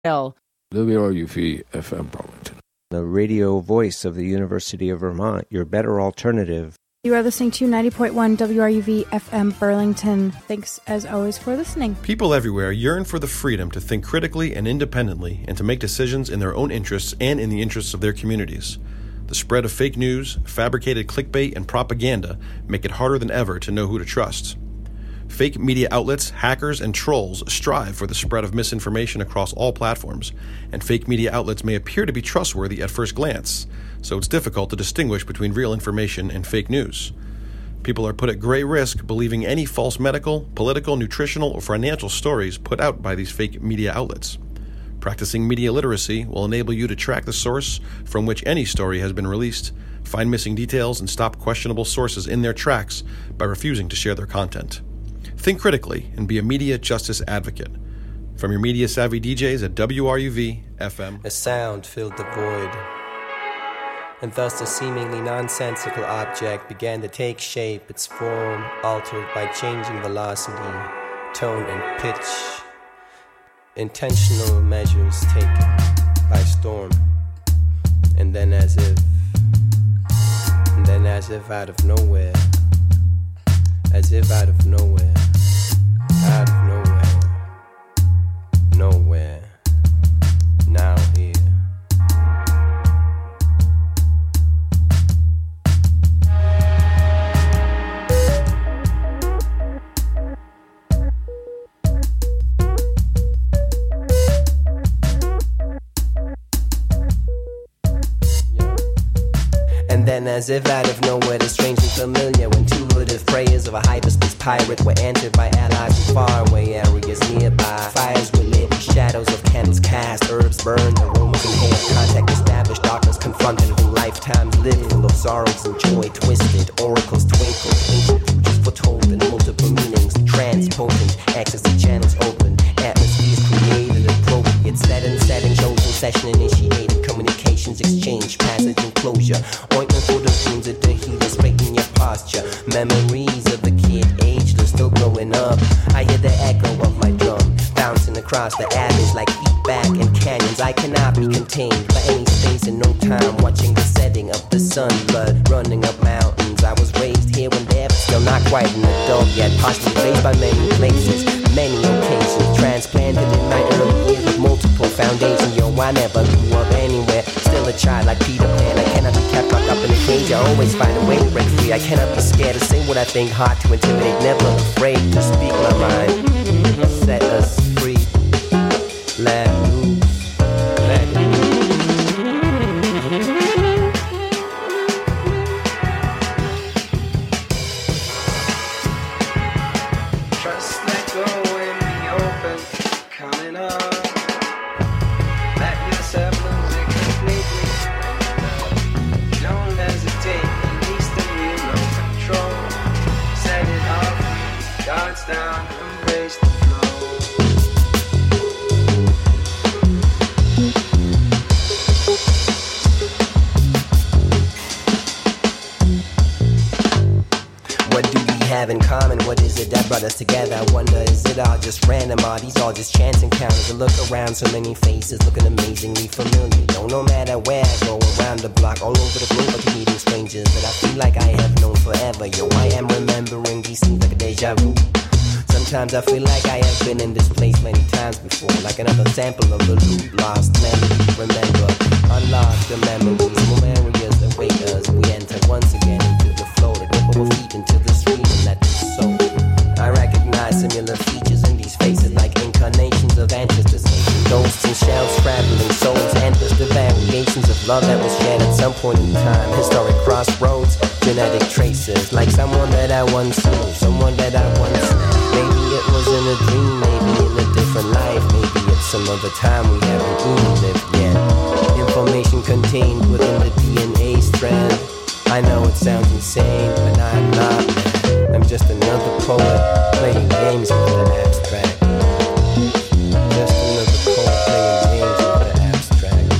WRUV FM Burlington. The radio voice of the University of Vermont, your better alternative. You are listening to 90.1 WRUV FM Burlington. Thanks, as always, for listening. People everywhere yearn for the freedom to think critically and independently and to make decisions in their own interests and in the interests of their communities. The spread of fake news, fabricated clickbait, and propaganda make it harder than ever to know who to trust. Fake media outlets, hackers, and trolls strive for the spread of misinformation across all platforms, and fake media outlets may appear to be trustworthy at first glance, so it's difficult to distinguish between real information and fake news. People are put at great risk believing any false medical, political, nutritional, or financial stories put out by these fake media outlets. Practicing media literacy will enable you to track the source from which any story has been released, find missing details, and stop questionable sources in their tracks by refusing to share their content. Think critically and be a media justice advocate. From your media-savvy DJs at WRUV FM. A sound filled the void, and thus a seemingly nonsensical object began to take shape, its form altered by changing velocity, tone, and pitch. Intentional measures taken by storm, and then as if out of nowhere, nowhere, now here. And then as if out of nowhere, the strangely familiar when two hooded prayers of a hyperspace pirate were answered by allies in faraway areas nearby. Fires were lit, shadows of candles cast, herbs burned, aromas inhaled, contact established, darkness confronted, whole lifetimes lived full of sorrows and joy, twisted, oracles twinkled, ancient futures foretold in multiple meanings, transpotent, access to channels open, atmospheres created appropriate, setting, chosen, session initiated, communications exchange, passage and closure, ointment for the wounds of the healer, straightening your posture, memories of the kid, ageless, still growing up. I hear the echo of my drum, bouncing across the alleys like feedback in canyons. I cannot be contained by any space and no time, watching the setting of the sun, blood running up mountains. I was raised here and there, but still not quite an adult yet, partially raised by many places, many occasions, transplanted in my early years with multiple foundations. Yo, I never grew up anywhere, still a child like Peter Pan. I cannot be kept locked up in a cage, I always find a way to break free. I cannot be scared to say what I think, hard to intimidate, never afraid to speak my mind. Set us free, let loose, let loose. Trust, let go and be open, coming up. Let yourself lose it completely. Don't hesitate, release the wheel of control. Set it off, guards down, embrace the flow. What do we have in common? What is it that brought us together? I wonder, is it all just random? Are these all just chance encounters? I look around, so many faces looking amazingly familiar. No matter where I go around the block, all over the globe, I keep meeting strangers that I feel like I have known forever. Yo, I am remembering these things like a deja vu. Sometimes I feel like I have been in this place many times before, like another sample of the loop, lost memories. Remember, unlock the memories, more areas await us. We enter once again into the flow, to dip our feet into the stream and let it soak. I recognize similar features in these faces, like incarnations of ancestors, ghosts and shells, traveling souls, endless the variations of love that was shared at some point in time. Historic crossroads, genetic traces, like someone that I once knew, someone that I once knew. Maybe it was in a dream, maybe in a different life, maybe it's some other time we haven't even lived yet. Information contained within the DNA strand. I know it sounds insane, but I'm not, man. I'm just another poet playing games with an abstract. Just another poet playing games with an abstract.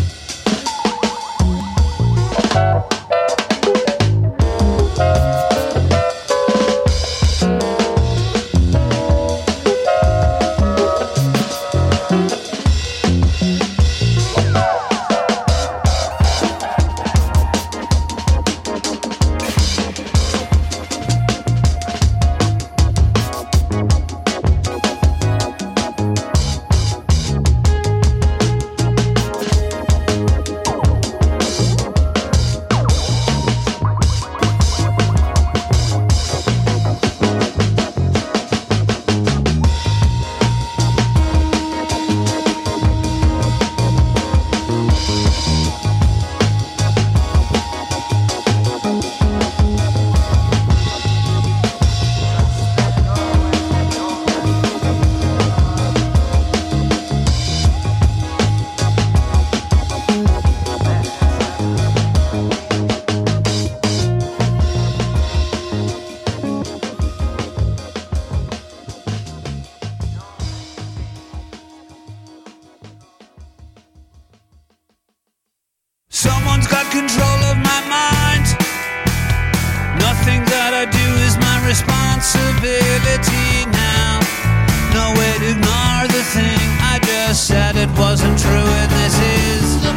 Someone's got control of my mind. Nothing that I do is my responsibility now. No way to ignore the thing I just said. It wasn't true, and this is the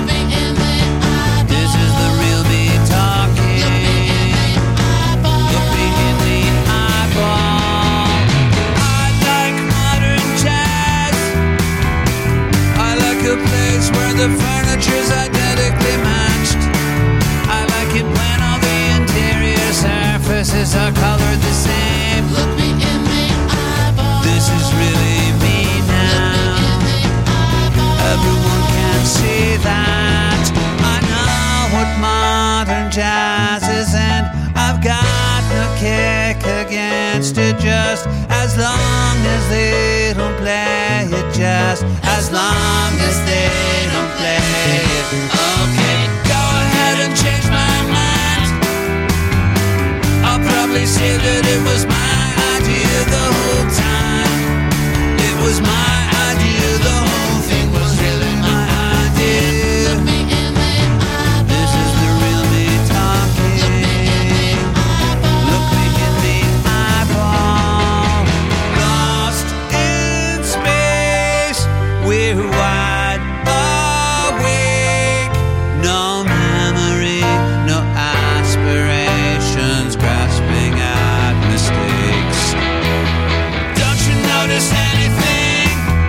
real me talking. Look me in the eyeball. I like modern jazz. I like a place where the furniture's identically matched. I like it when all the interior surfaces are colored the same. Look me in the eyeball. This is really me now. Everyone can see that. I know what modern jazz is, and I've got no kick against it, just as long as they don't play it, just as long as they don't play it. Okay, go ahead and change my mind. I'll probably say that it was my idea the whole time. It was my idea, the whole thing was really my idea. Look me in the eyeball. This is the real me talking. Look me in the eyeball. Lost in space, we're wide awake. No memory, no aspirations, grasping at mistakes. Don't you notice anything?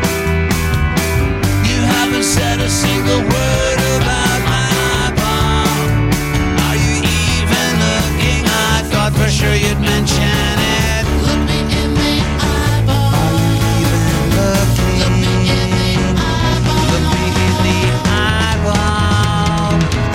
You haven't said a single word about my eyeball. Are you even looking? I thought for sure you'd mention it. Look me in the eyeball. Are you even looking? Look me in the eyeball. Look me in the eyeball.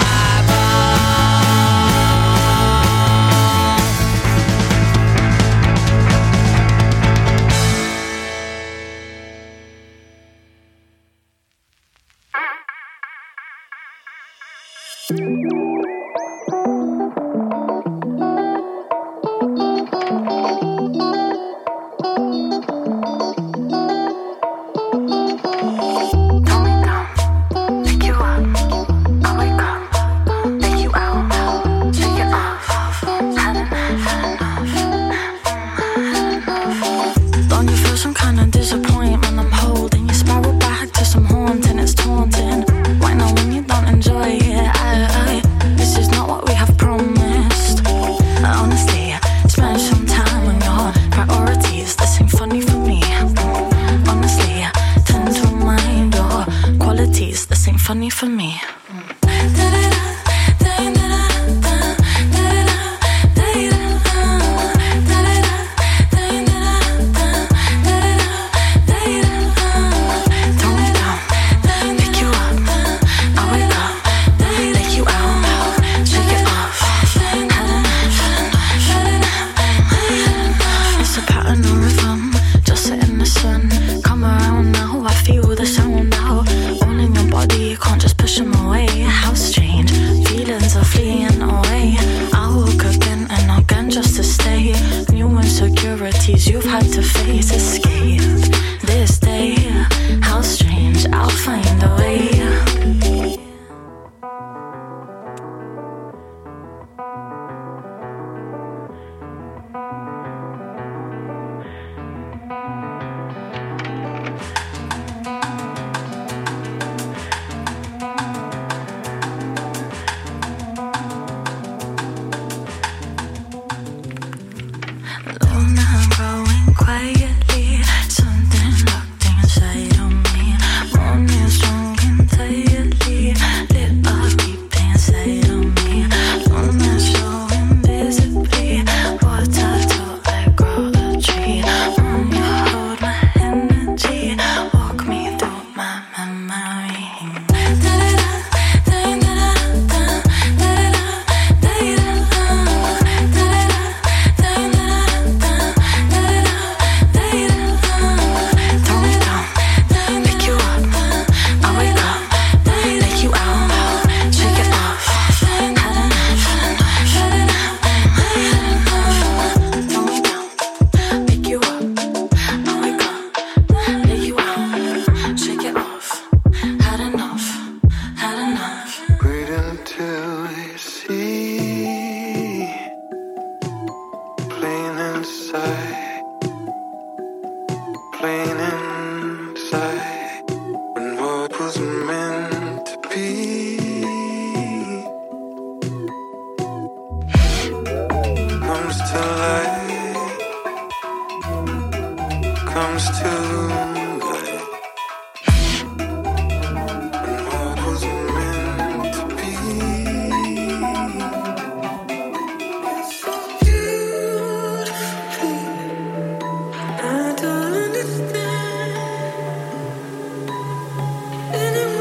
Don't you feel some kind of disappointment? I'm holding you, spiral back to some haunting. It's taunting. Why not when you don't enjoy it? This is not what we have promised. Honestly, spend some time on your priorities. This ain't funny for me. Honestly, tend to mind your qualities. This ain't funny for me. It's a pattern or rhythm, just sit in the sun. Come around now, I feel the sound now. All in your body, you can't just push them away. wasn't meant to be comes to light, comes to light, and what wasn't meant to be. It's so beautiful, I don't understand anyone.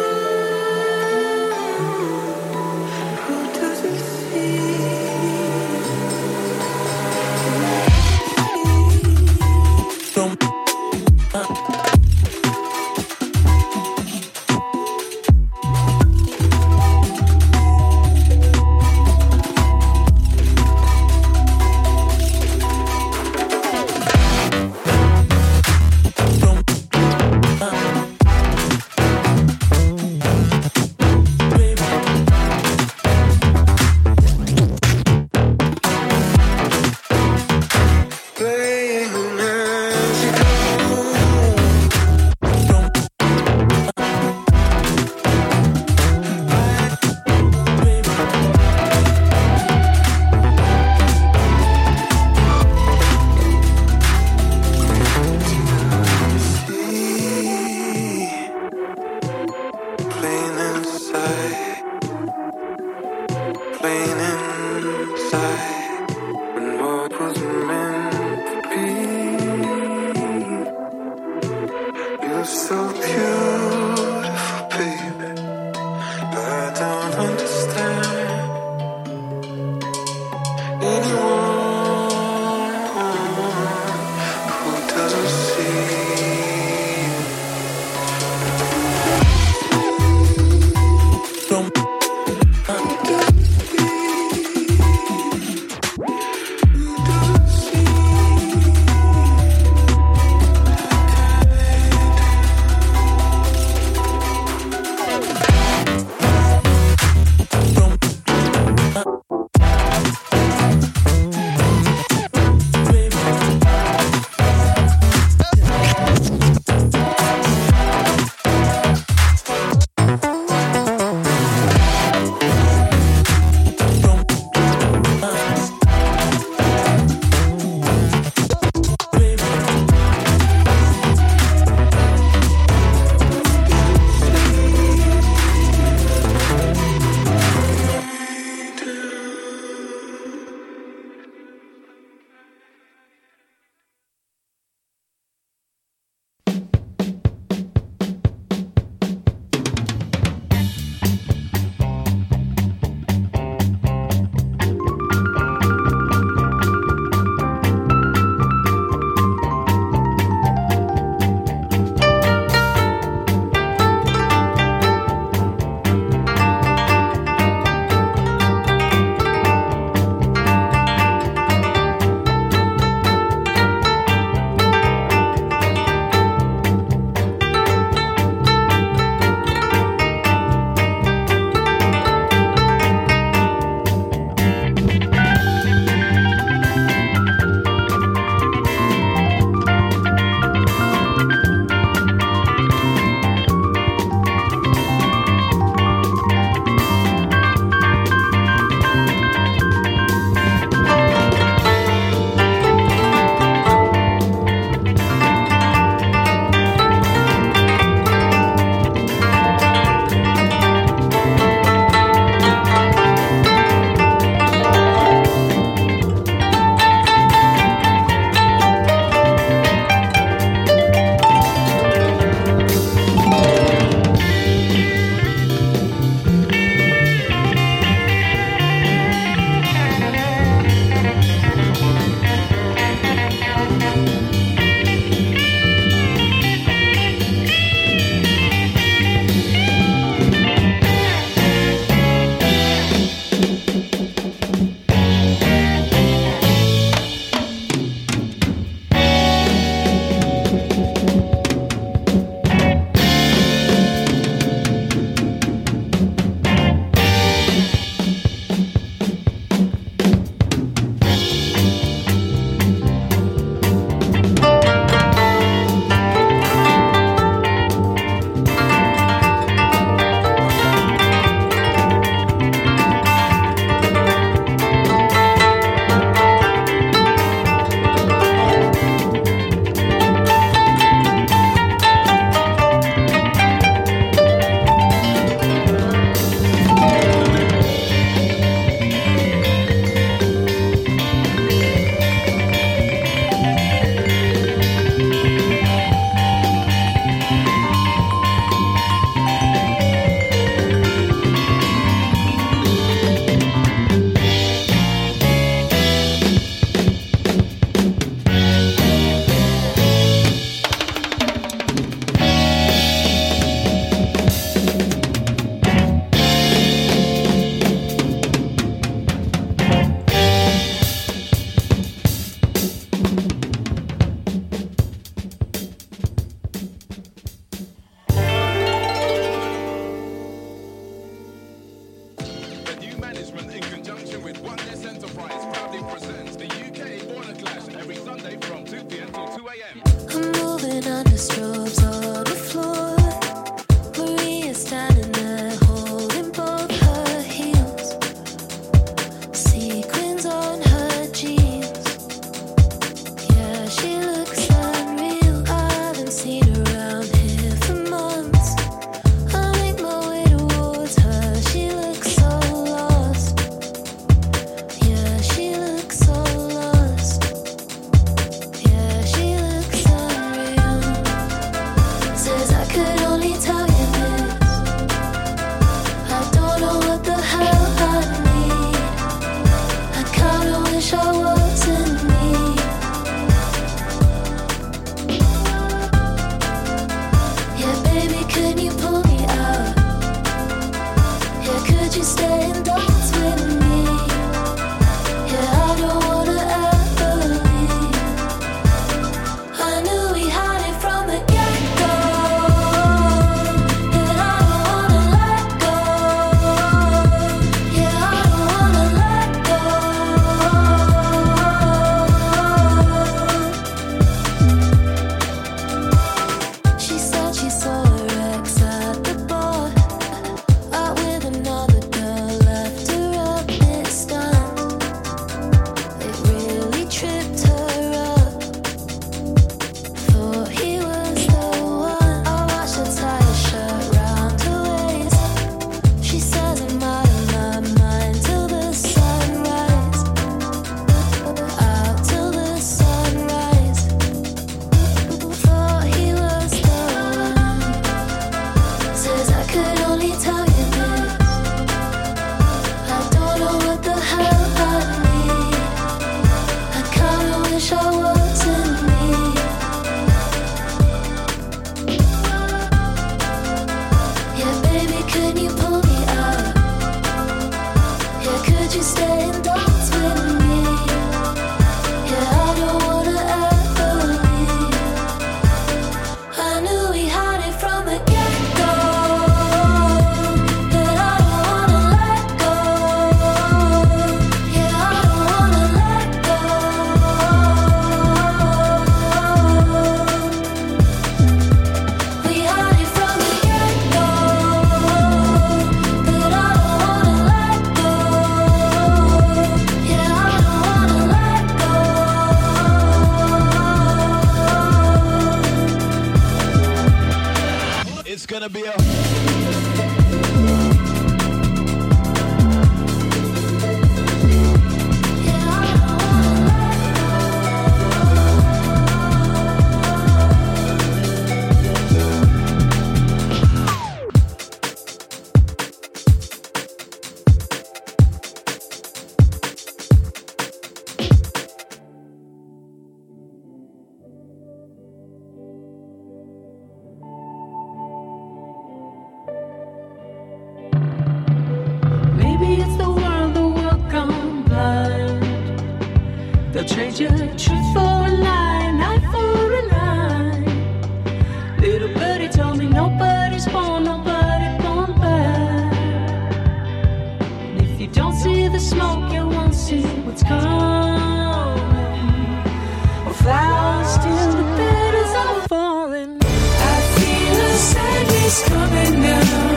trade your truth for a lie, an eye for an eye. Little birdie told me nobody's born bad. And if you don't see the smoke, you won't see what's coming. Well, flowers till the petals are falling. I feel a sadness coming down.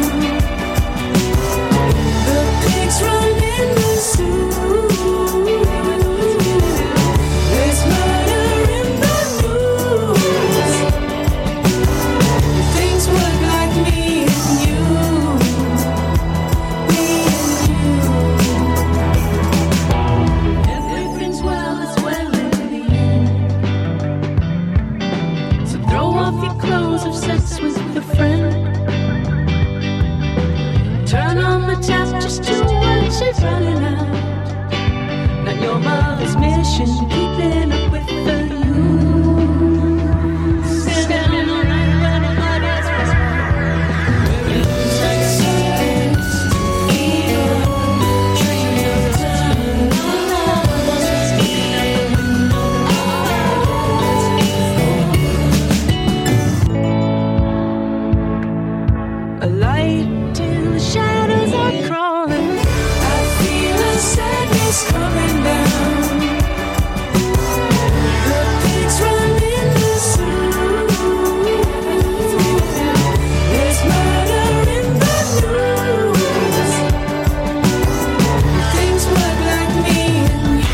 The pigs run in the zoo. There's murder in the news. Things work like me and you. Me and you. Everything's well as well in the end. So throw off your clothes, have sex with a friend. Turn on the tap just to watch it running out. Not your mother's mission, keeping up with the youth. Sit down all night when nobody's resting. Texas, feel, dream of time. A light till the shadows are crawling. I feel a sadness coming down. The pigs run in the zoo. There's murder in the news. Things work like me and you.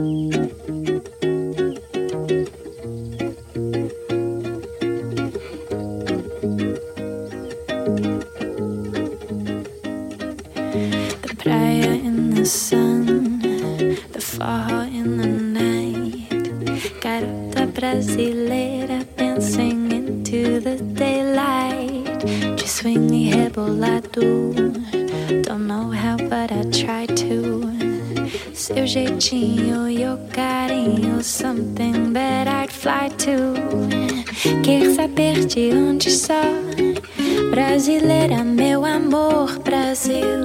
The praia in the sun, the forró in the night. Garota brasileira dancing into the daylight. De swing e rebolado, don't know how but I try to. Seu jeitinho, your carinho, something that I'd fly to. Quer saber de onde sou? Brasileira, meu amor, Brasil.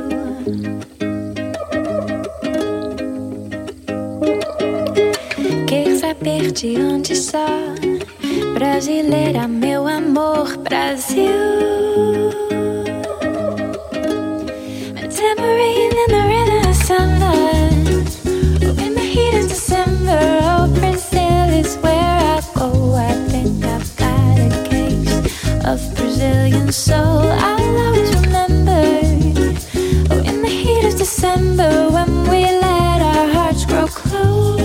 Quer saber de onde sou? Brasileira, meu amor, Brasil. A tambourine in the rhythm of samba. Oh, in the heat of December. Oh, Brazil is where I go. I think I've got a case of Brazilian soul. I'll always remember. Oh, in the heat of December, when we let our hearts grow close.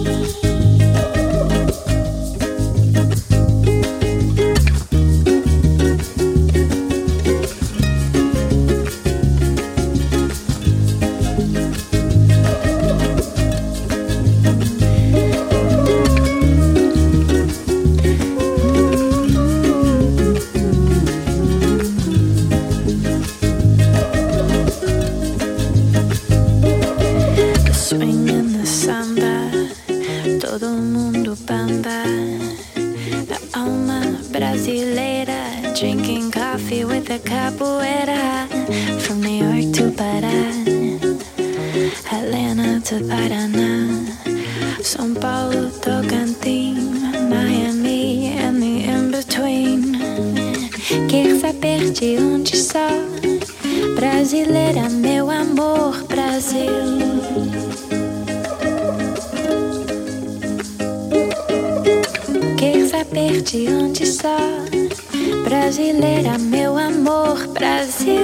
Drinking coffee with a capoeira. From New York to Pará, Atlanta to Paraná, São Paulo, Tocantins, Miami and the in-between. Quer saber de onde sou? Brasileira, meu amor, Brasil. Quer saber de onde sou? Brasileira, meu amor, Brasil.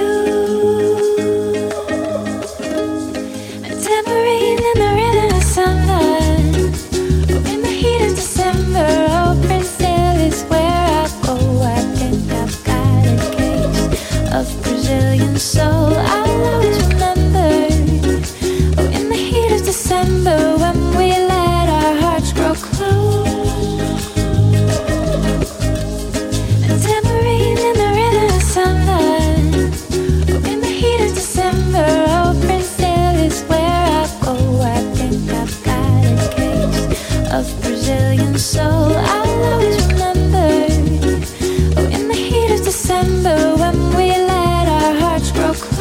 A tambourine in the rhythm of samba. Oh, in the heat of December. Oh, Brazil is where I go. I think I've got a case of Brazilian soul. I'll always remember. Oh, in the heat of December, when we let our hearts grow close. Of Brazilian soul, I'll always remember. Oh, in the heat of December, when we let our hearts grow close.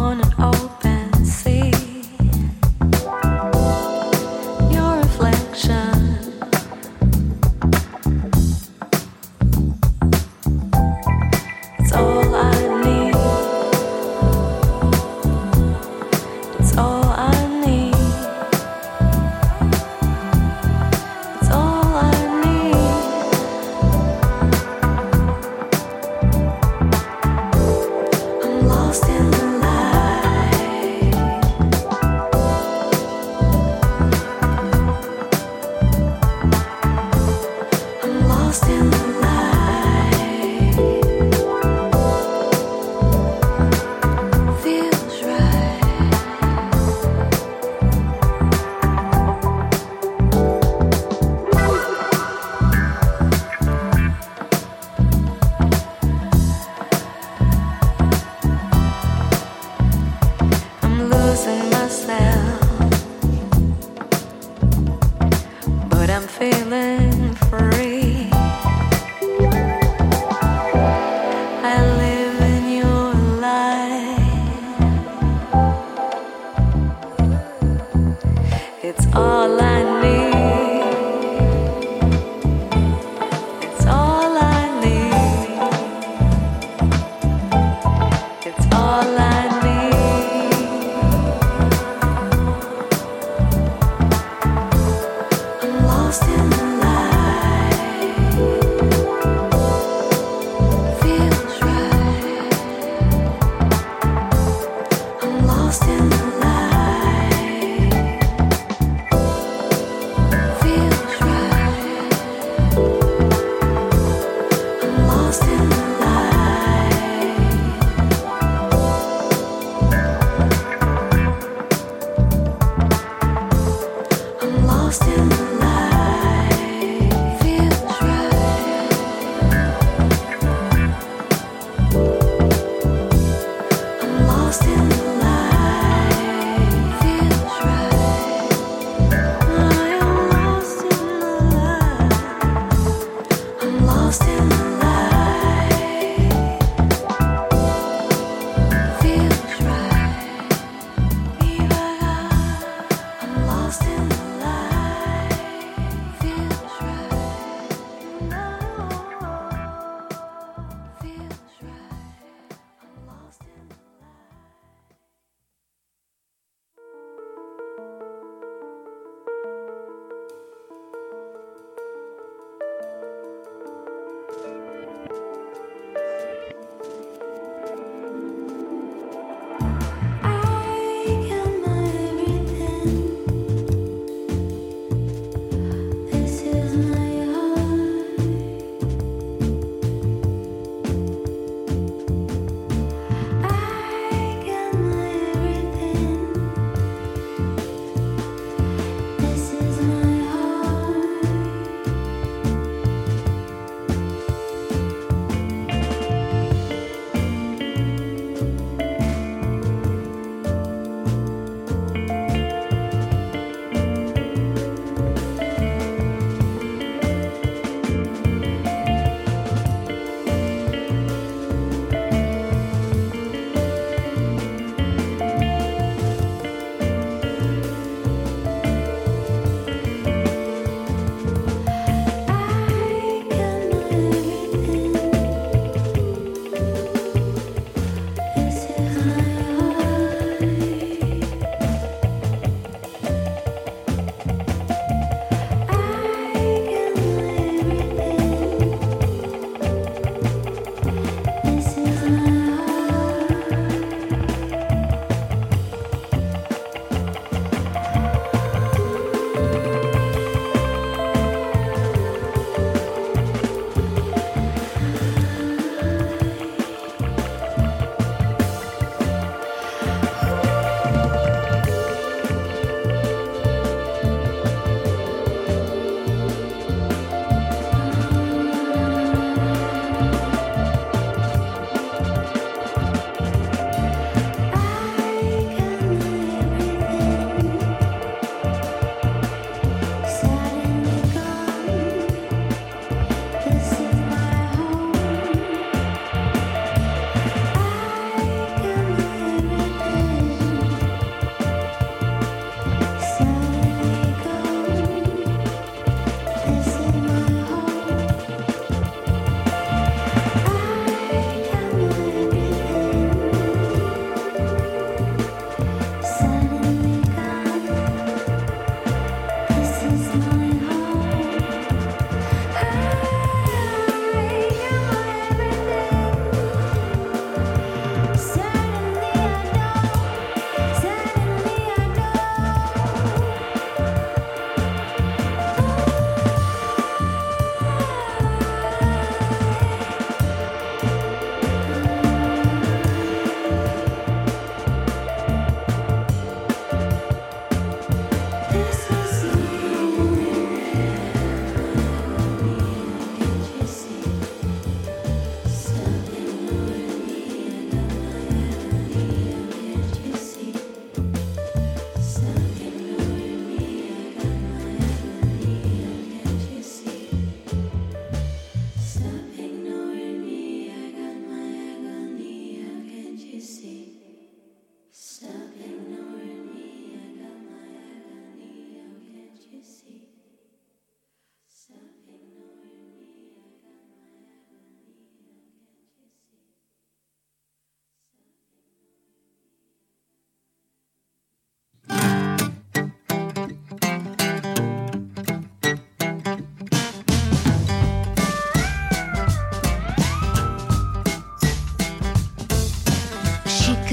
on an open sea. Your reflection. It's all I need. It's all I need. It's all I need. I'm lost in the light.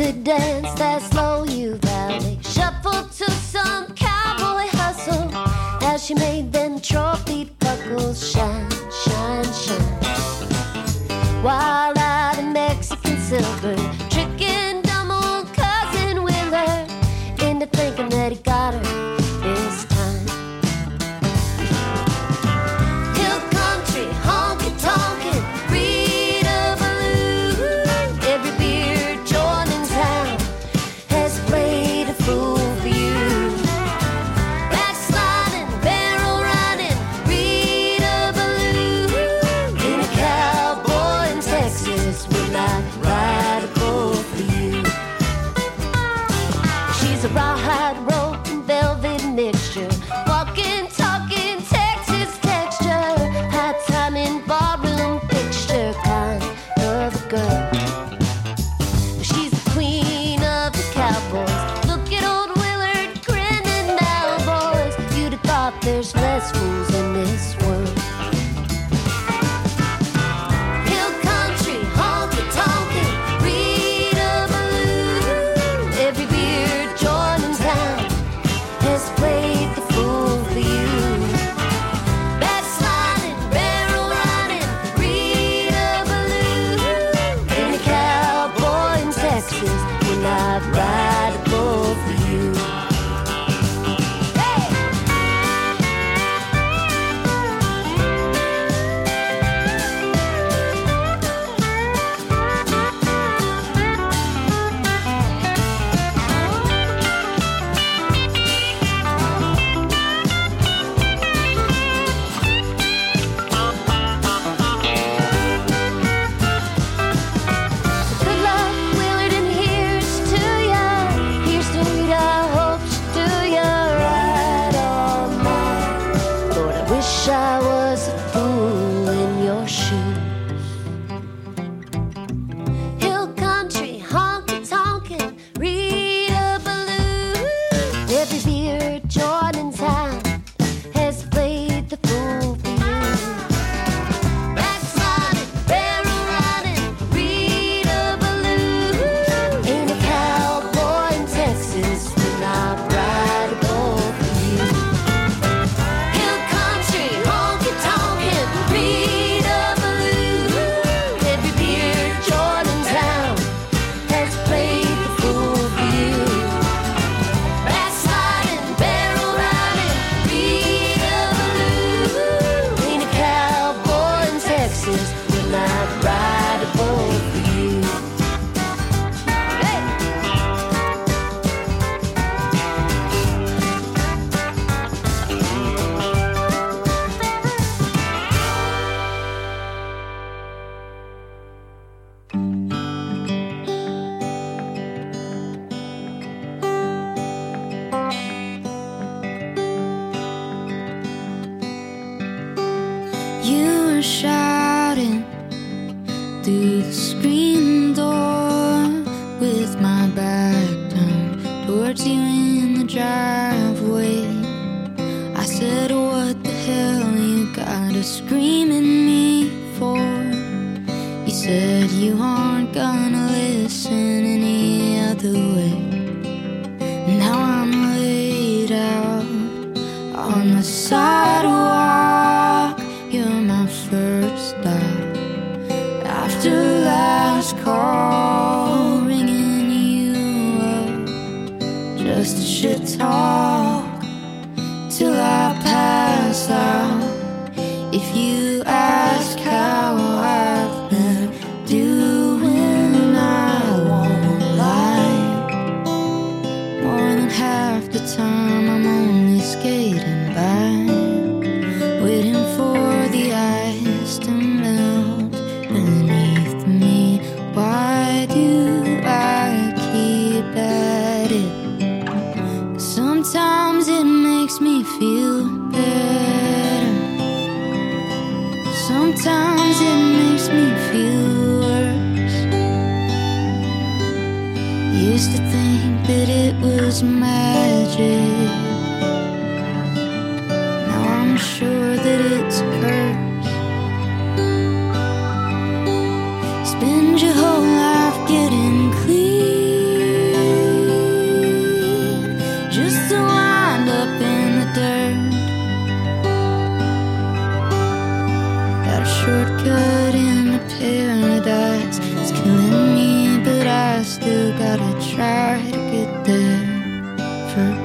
the dance, that slow you valley. Shuffle to some cowboy hustle as she made them trophy buckles shine, shine, shine. Wild eyed Mexican silver, tricking dumb old cousin Willard into thinking that he got her this time. Hill country, honky tonkin', Rita Ballou. Every beer joint in town has played a fool for you. Backsliding, barrel riding, Rita Ballou. In a cowboy in Texas will not ride a bull for you. She's a rawhide rope and velvet mixture, walking, talking Texas texture, high timing ballroom picture kind of a girl. She's the queen of the cowboys. Look at old Willard grinning now, boys. You'd have thought there's less fools in this world. Hill country, honky tonkin', Rita Ballou. Every beer joint in town has played the fool for you. Backsliding, barrel riding, Rita Ballou. Any cowboy in Texas will not ride a bull for you. Hey! Good luck, Willard, and here's to ya. Here's to Rita, I hope she do ya right all night. Lord, I wish I was a fool in your shoes. Hill country, honky tonkin', Rita Ballou. Every beer joint in town has played the fool for you. Backsliding, barrel riding, Rita Ballou. Ain't a cowboy in Texas will not ride a bull for you. Hill country, honky tonkin', Rita Ballou. Every beer joint in town has played the fool for you. Backsliding, barrel riding, Rita Ballou. Ain't a cowboy in Texas will not ride a bull for you. Hey! You were shouting through the screen door with my back turned towards you in the driveway. I said, what the hell you gotta scream at me for? You said you aren't gonna listen any other way. Now I'm laid out on the sidewalk. You're my first stop after last call, ringing you up just to shit talk till I pass out. If you ask how I've been doing, I won't lie. More than half the time I'm only skating by, waiting for the ice to melt beneath me. Why do I keep at it? 'Cause sometimes it makes me feel better. Sometimes it makes me feel worse. Used to think that it was magic. Now I'm sure that it's a curse. Spend your whole life getting clean. get there first.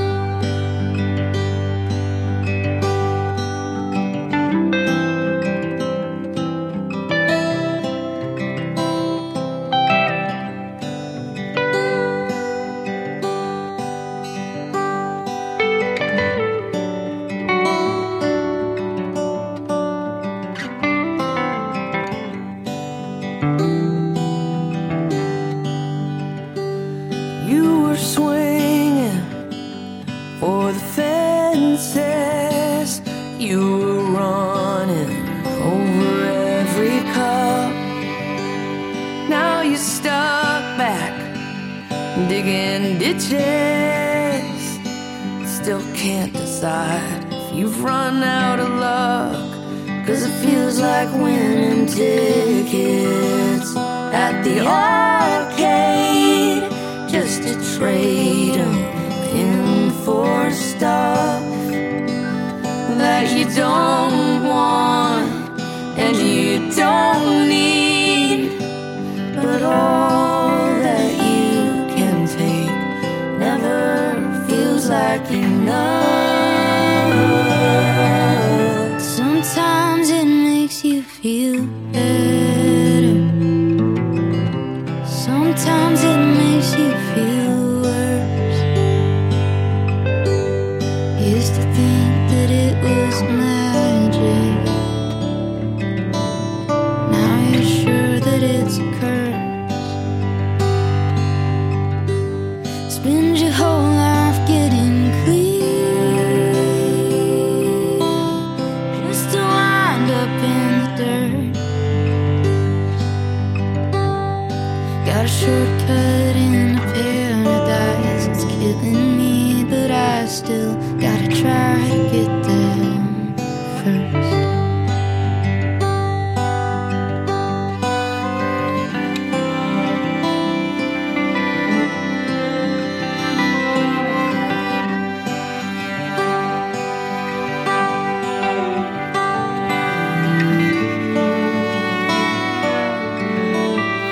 You were swinging for the fences. You were running over every cup. Now you're stuck back digging ditches. Still can't decide if you've run out of luck. 'Cause it feels like winning tickets at the arcade, just to trade them in for stuff that you don't want and you don't need. But all that you can take never feels like enough. Sometimes it makes you feel better. Sometimes it makes you feel worse. Used to think that it was magic. Now you're sure that it's a curse. Spend your whole life getting clean, just to wind up in the dirt. Got a shortcut into paradise. It's killing me, but I still gotta try to get there first.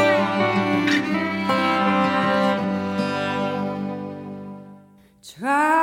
Try